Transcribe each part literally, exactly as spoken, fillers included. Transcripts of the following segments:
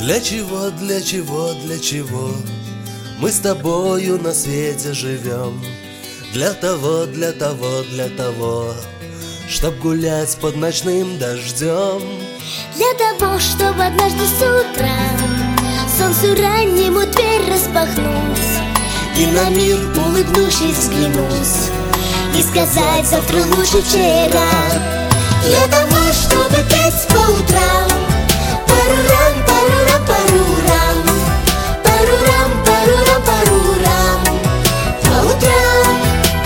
Для чего, для чего, для чего мы с тобою на свете живем? Для того, для того, для того, чтоб гулять под ночным дождем. Для того, чтобы однажды с утра солнцу раннему дверь распахнуть И на мир улыбнувшись взглянуть и сказать: завтра лучше вчера. Для того, чтобы петь по утрам парурам, парурам, парурам, парурам, парурам, парурам по утрам.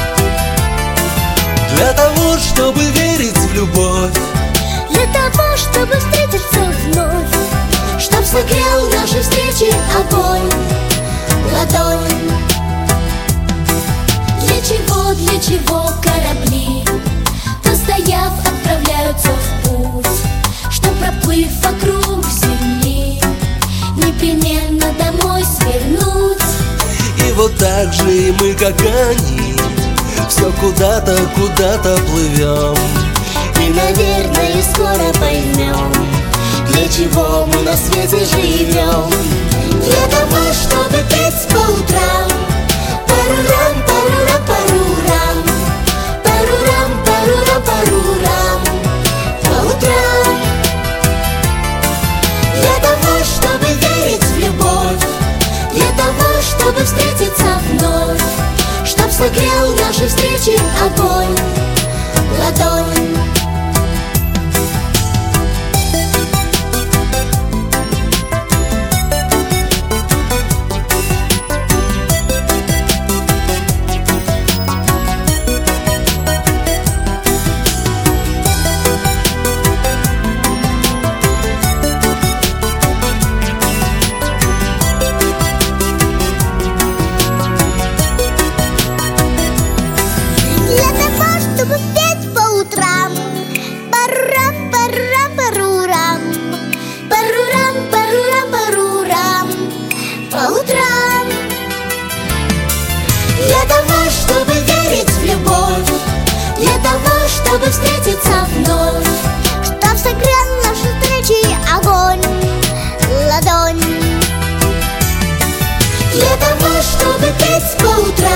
Для того, чтобы верить в любовь, Для того, чтобы встретиться вновь, чтоб согрел наши встречи огонь, ладонь. Для чего, для чего корабли, постояв, отправляются в путь, чтоб, проплыв вокруг земли, непременно домой свернуть. и вот так же и мы, как они, все куда-то, куда-то плывем. И, наверное, скоро поймем, для чего мы на свете живем. Для того, чтобы петь по утрам парурам, парурам, парурам, парурам, парурам, парурам по утрам. Для того, чтобы верить в любовь, для того, чтобы встретиться вновь, чтоб согрел наши встречи огонь, ладонь. Чтобы петь по утрам парурам, парурам, парурам, парурам, парурам, парурам по утрам. Для того, чтобы верить в любовь, для того, чтобы встретиться вновь, чтоб согрел наши встречи огонь, ладонь. Для того, чтобы петь по утрам